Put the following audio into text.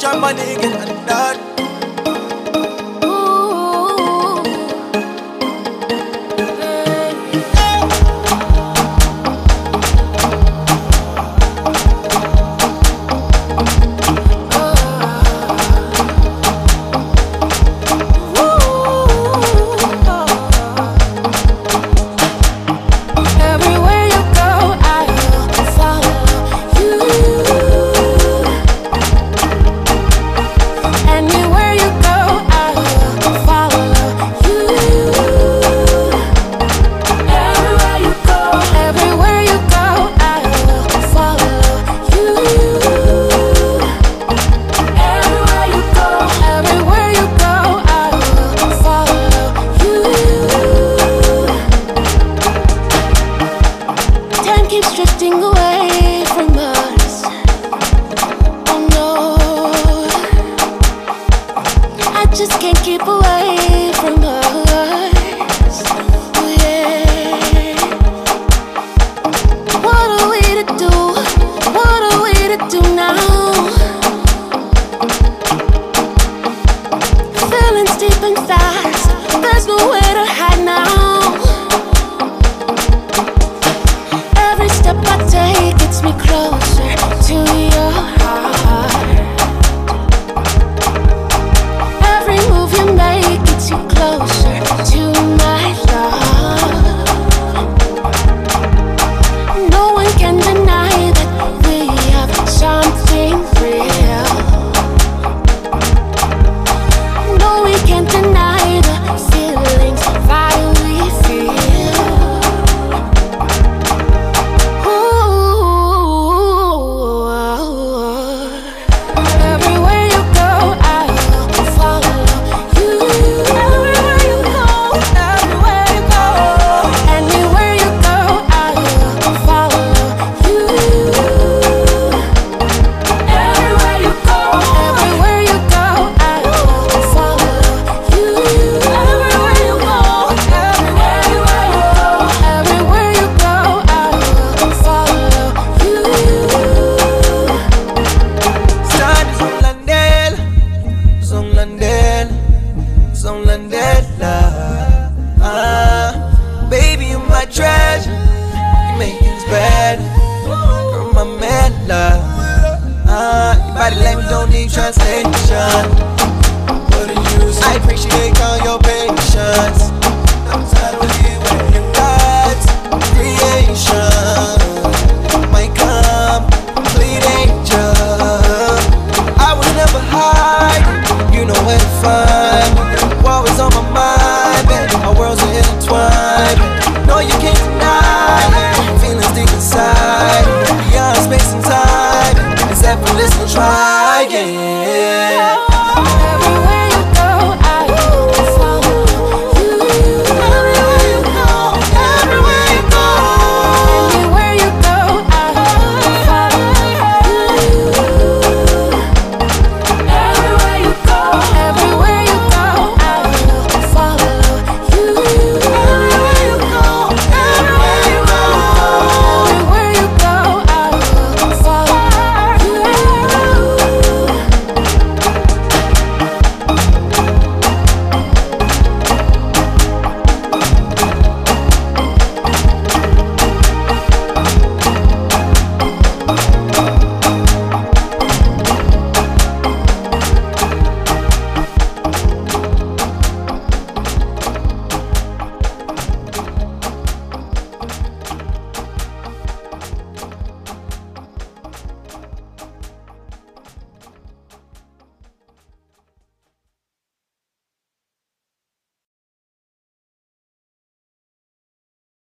Sean Money get undone. Keeps drifting away from us. Oh no, I just can't keep away from us. Oh yeah. What are we to do? What are we to do now? Feelings deep and fast. There's nowhere to hide now. Every step I take gets me closer to your heart. Every move you make gets you closer to my love. No one can deny that we have something real. No, we can't deny the feelings that we feel. Baby, you're my treasure. You make things better. Girl, my man, love. Your body language don't need translation. What do you say? I appreciate all your patience. I'm tired of you when you got